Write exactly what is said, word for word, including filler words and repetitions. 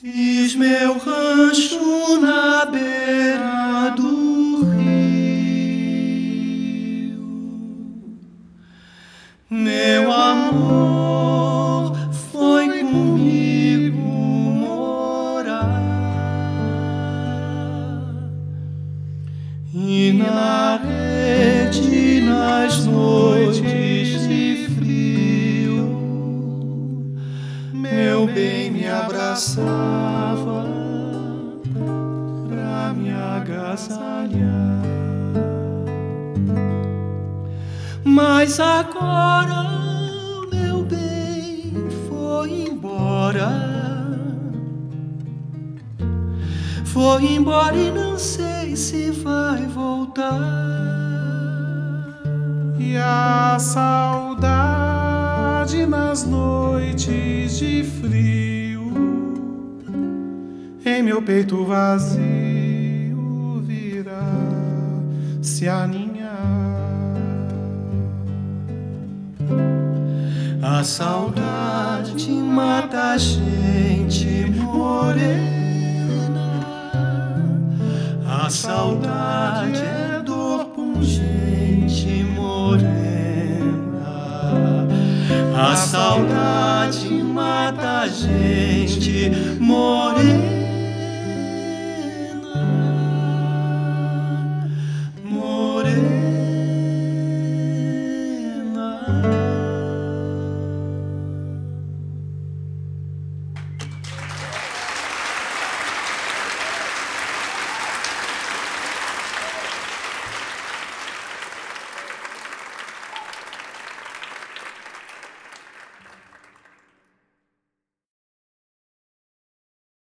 Fiz meu rancho na beira do rio. Meu amor foi comigo morar, e na rede, nas noites de frio, meu bem me abraçava pra me agasalhar. Mas agora meu bem foi embora, foi embora e não sei se vai voltar. E a saudade nas noites de frio em meu peito vazio virá se aninhar. A saudade mata a gente morena, a saudade é dor pungente morena, a saudade mata a gente